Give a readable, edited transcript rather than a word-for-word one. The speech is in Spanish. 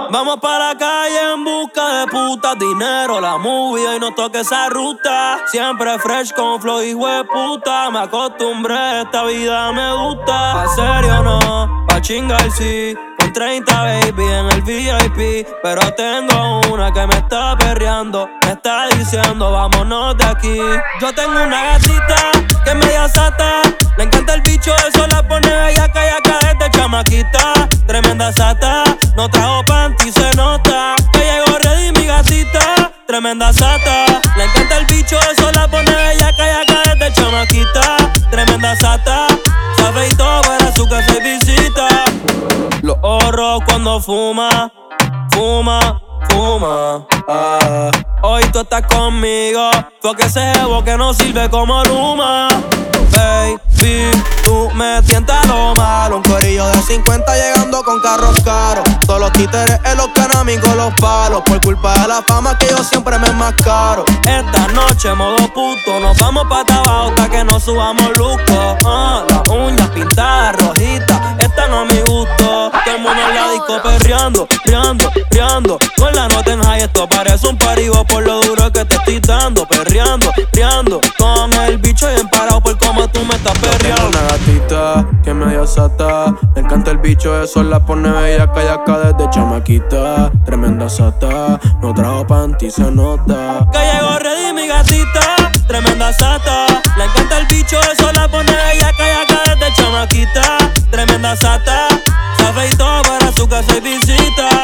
Vamos para la calle en busca de putas, dinero, la movie y no toque esa ruta. Siempre fresh con flow, hijo de puta. Me acostumbré, esta vida me gusta. Pa' serio no, pa' chingar sí. Con 30 baby en el VIP. Pero tengo una que me está perreando. Me está diciendo vámonos de aquí. Yo tengo una gatita que es media sata. Le encanta el bicho, eso la pone bellaca y acá desde chamaquita. Tremenda sata, no trajo panty, se nota que llegó ready mi gatita. Tremenda sata, le encanta el bicho, eso la pone bellaca y acá desde chamaquita. Tremenda sata, se afeitó para su casa y visita. Los ojos cuando fuma, fuma, fuma. Hoy tú estás conmigo, porque ese jevo que no sirve como Luma. Baby, tú me tientas lo malo. Un corillo de 50 llegando con carros caros. Todos los títeres en los canamis con los palos. Por culpa de la fama que yo siempre me enmascaro. Esta noche modo puto, nos vamos pa' abajo hasta que nos subamos luco. Las uñas pintadas rojitas, esta no es mi gusto. Todo el mundo en la disco perreando, riando, riando. Con la nota en high, esto parece un parigo por lo duro que te estoy dando. Perreando, riando, con el bicho bien parado por cómo tú me estás perreando. Tengo una gatita que es medio sata. Le encanta el bicho, eso la pone bellaca y acá desde chamaquita. Tremenda sata, no trajo panty, se nota que llegó ready mi gatita. Tremenda sata, le encanta el bicho, eso la pone bellaca y acá desde chamaquita. Tremenda sata, se afeitó para su casa y visita.